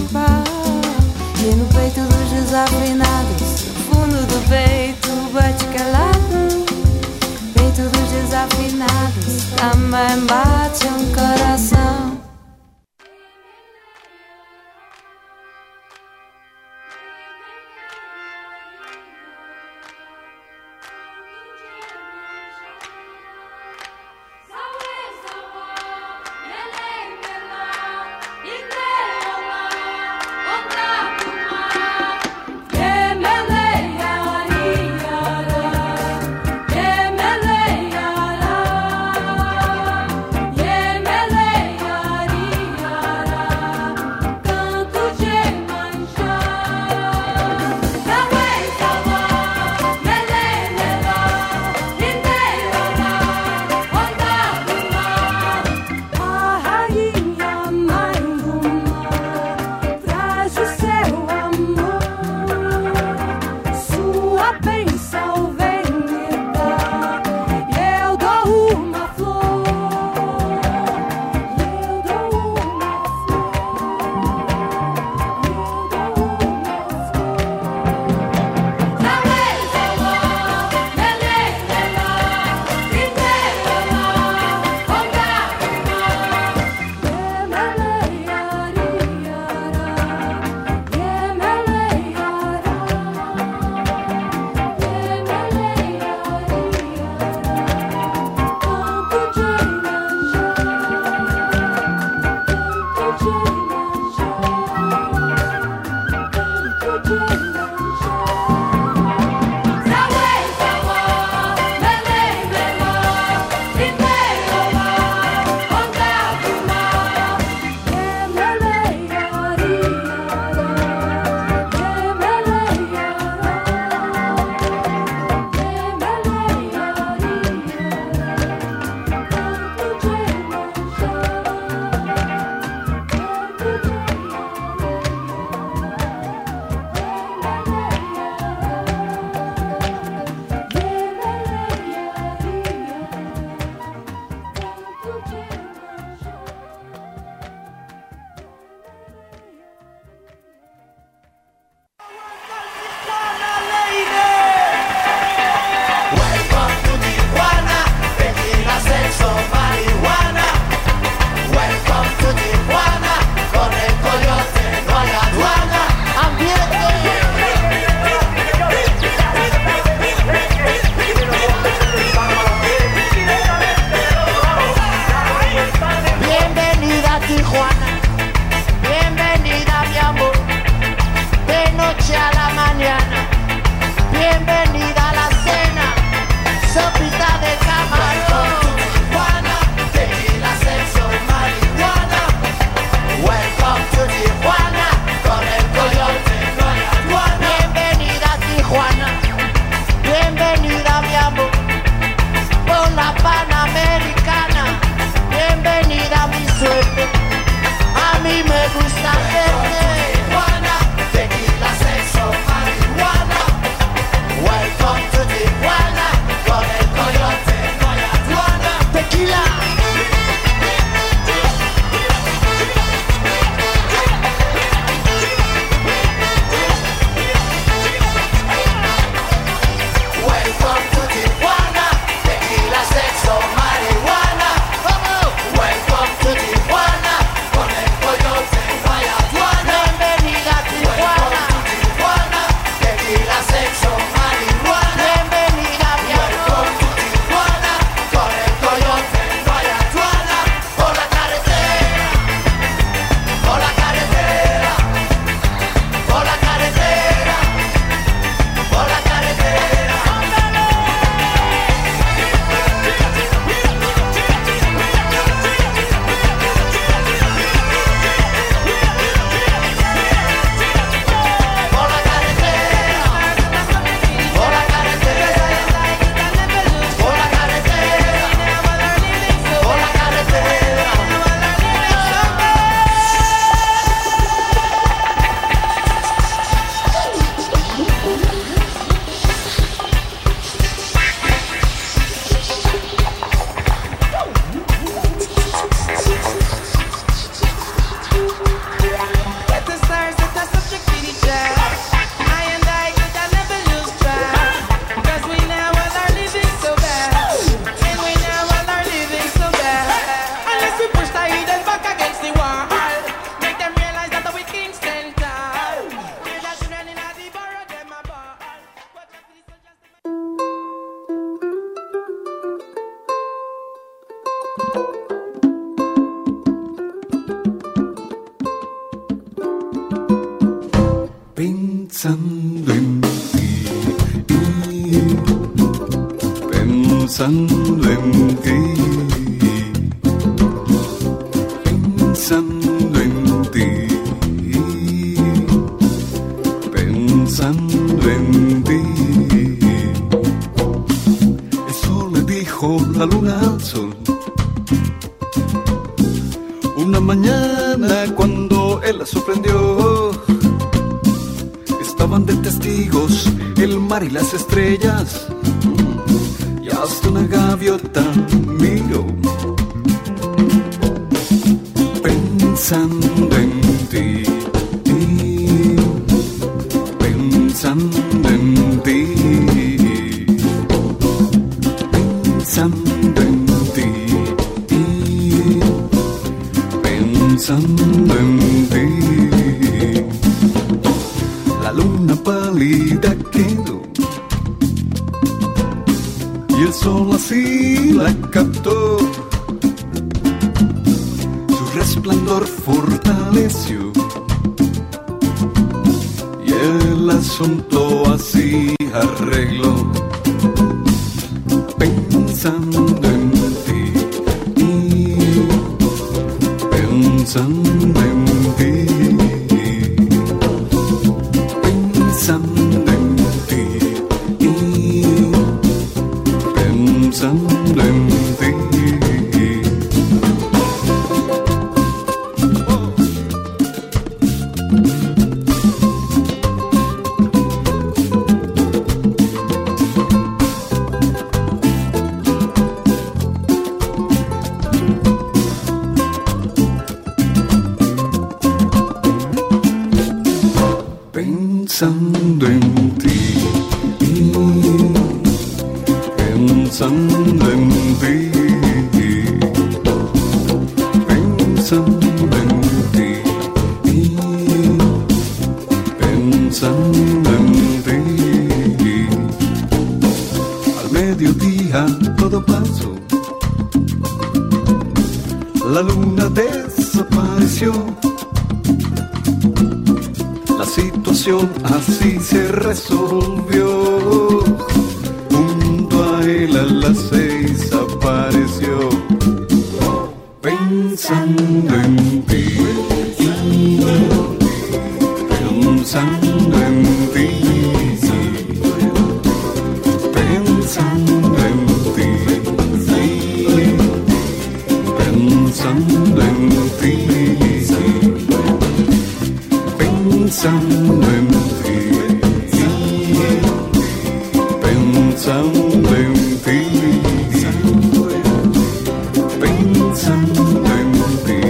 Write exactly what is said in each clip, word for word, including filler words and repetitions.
pau. E no peito dos desafinados, no fundo do peito bate calado. Peito dos desafinados, também bate um coração. Pensando en ti, pensando en ti, pensando en ti, pensando en ti. Eso le dijo la luna al sol una mañana cuando él la sorprendió. Estaban de testigos el mar y las estrellas, y hasta una gaviota miró. Pensando en ti, pensando en ti, pensando en ti, pensando en ti. La luna pálida quedó y el sol así la captó. Su resplandor fortaleció y el asunto así arregló. Pensando en ti, pensando en ti, pensando en ti, pensando en ti. Pensando en ti, pensando en ti, pensando en ti, pensando en ti. Al mediodía todo pasó, la luna desapareció. La situación así se resolvió. Junto a él a las seis apareció. Pensando en ti, pensando en ti, pensando en ti, pensando en ti. Pensando en ti, pensando en ti, pensando en ti,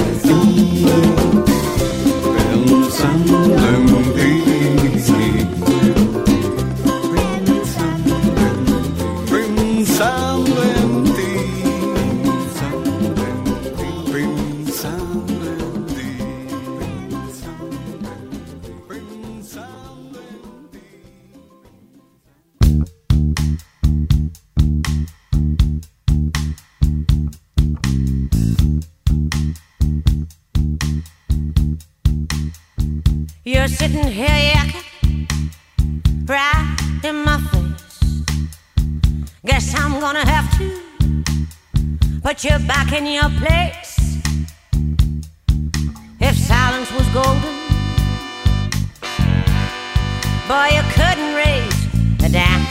pensando en ti, pensando en ti, pensando en ti. You're sitting here yakking right in my face. Guess I'm gonna have to put you back in your place. If silence was golden, boy, you couldn't raise a dime.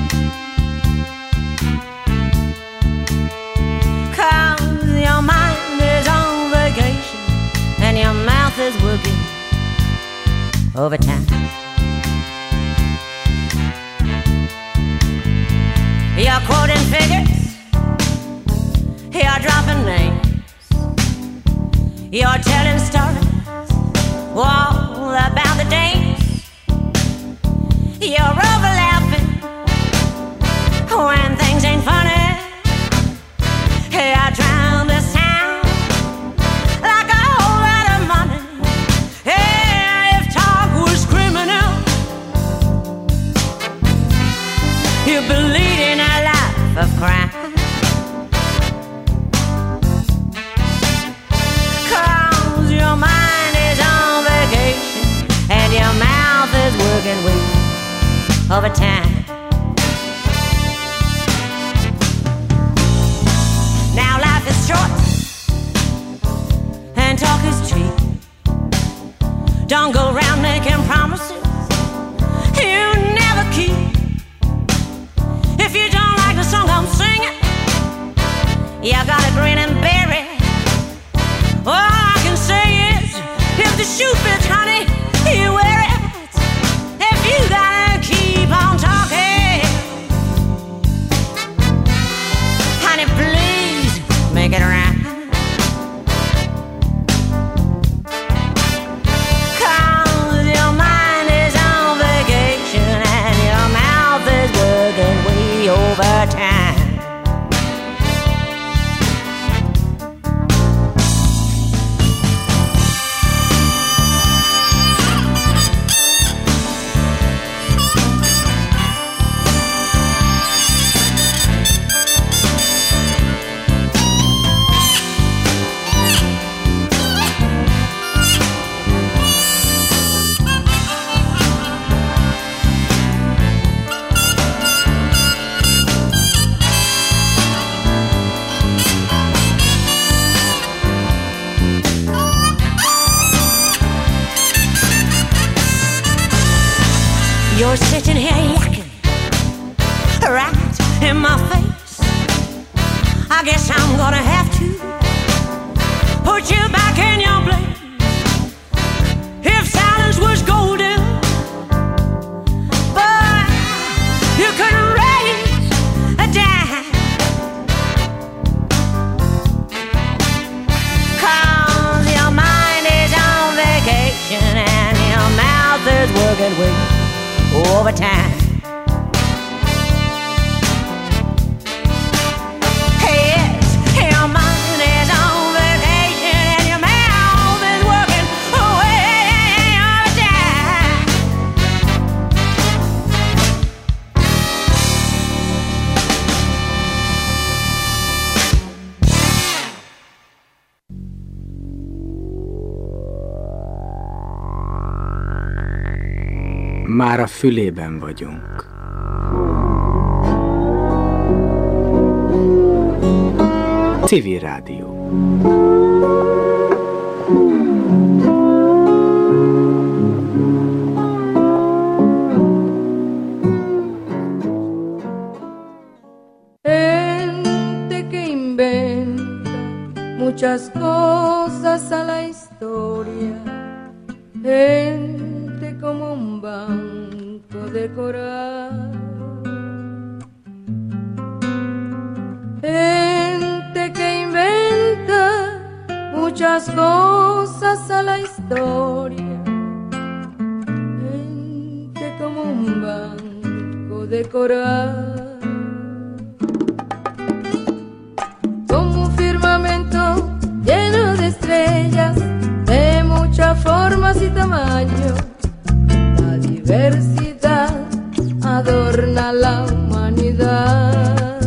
'Cause your mind is on vacation and your mouth is working overtime. You're quoting figures, you're dropping names, you're telling stories all about the days. You're overlapping when things ain't funny. You're trying to sound like a whole lot of money. Hey, if talk was criminal, you'd be leading a life of crime. 'Cause your mind is on vacation over time. Now life is short and talk is cheap. Don't go around making promises you never keep. If you don't like the song I'm singing, you gotta grin and bear it. All I can say is, if the shoe fits, honey, you wear it. If you gotta keep on talking, honey, please make it right. Cause your mind is on vacation and your mouth is working way overtime. You're sitting here yakking right in my face. I guess I'm gonna have to put you back in your place. If silence was golden, but you couldn't raise a dime. Cause your mind is on vacation and your mouth is working with overtime. Yes, your mind is on vacation and your mouth is working way overtime. Már a fülében vagyunk. Civil Rádió. Gente que inventa muchas cosas a la historia. Gente como un banco de coral, gente que inventa muchas cosas a la historia, gente como un banco de coral, como un firmamento lleno de estrellas de muchas formas y tamaños. La diversidad adorna la humanidad.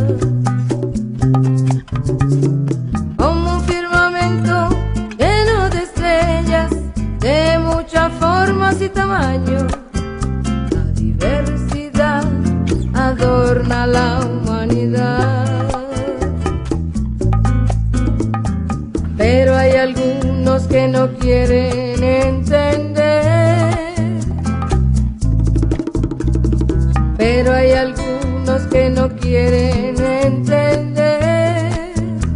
Como un firmamento lleno de estrellas de muchas formas y tamaños. La diversidad adorna la humanidad. Pero hay algunos que no quieren entender. Pero hay algunos que no quieren entender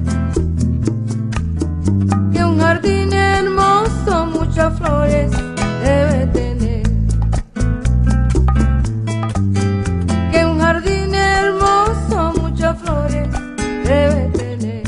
que un jardín hermoso muchas flores debe tener. Que un jardín hermoso muchas flores debe tener.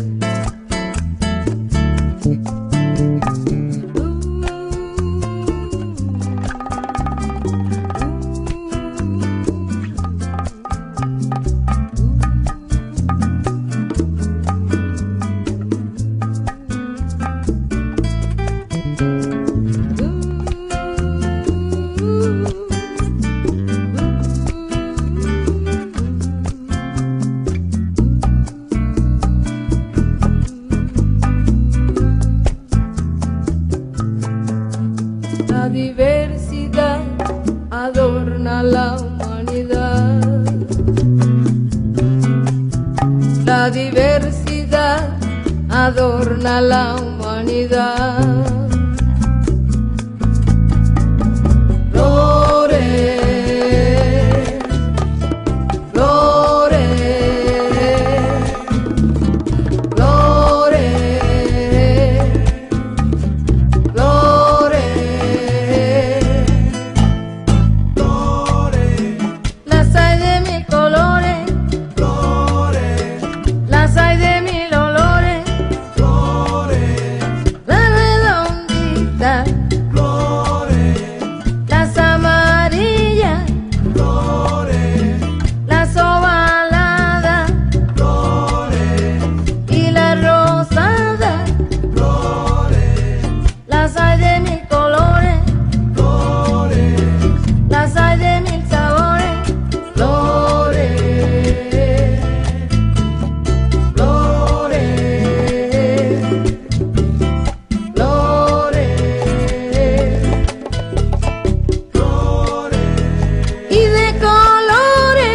La diversidad adorna la humanidad. la diversidad adorna la humanidad. Flores, flores, flores, flores, flores. Las hay de mil colores, flores. Las hay de mil olores, flores. La redondita, flores. Las amarillas, flores. Las ovaladas, flores. Y las rosadas, flores. Las hay de mil colores, flores. Las hay de mil sabores, flores. Flores, flores, flores y de colores.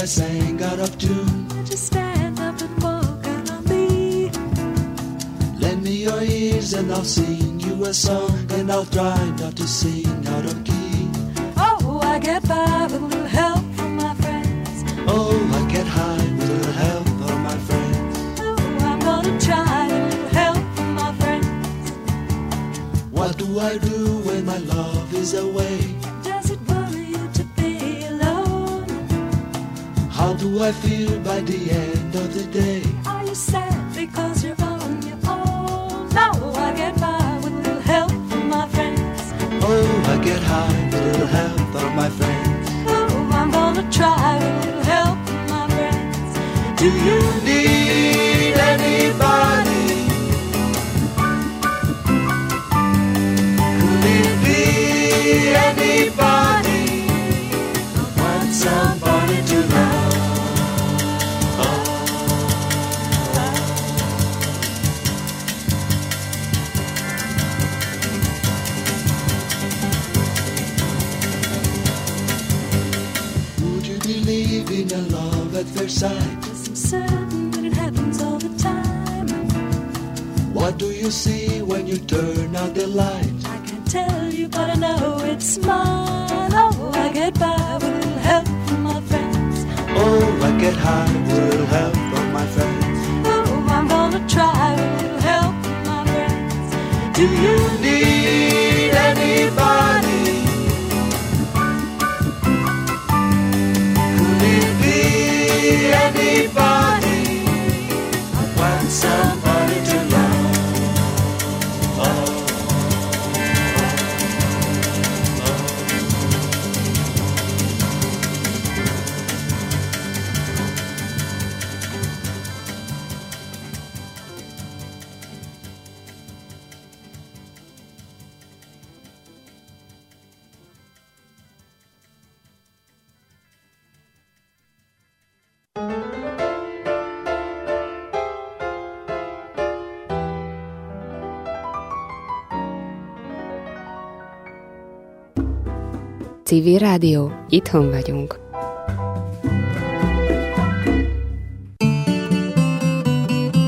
I sang out of tune. Just stand up and walk out on me. Lend me your ears and I'll sing you a song, and I'll try not to sing out of key. Oh, I get by with a little help from my friends. Oh, I get high with a little help from my friends. Oh, I'm gonna try a little help from my friends. What do I do when my love is away? Does it worry you to be alone? How do I feel by the end of the day? Are you sad because you're on your own? No, I get by with a little help from my friends. Oh, I get high with a little help from my friends. Oh, I'm gonna try with a little help from my friends. Do you need anybody? Could it be anybody? I want somebody to love. Believe in a love at first sight. Yes, I'm certain that it happens all the time. What do you see when you turn out the light? I can't tell you, but I know it's mine. Oh, I get by with a little help from my friends. Oh, I get high with a little help from my friends. Oh, I'm gonna try with a little help from my friends. Do you need anybody? Anybody? I want somebody to love. Oh, Civil Rádió, itthon vagyunk.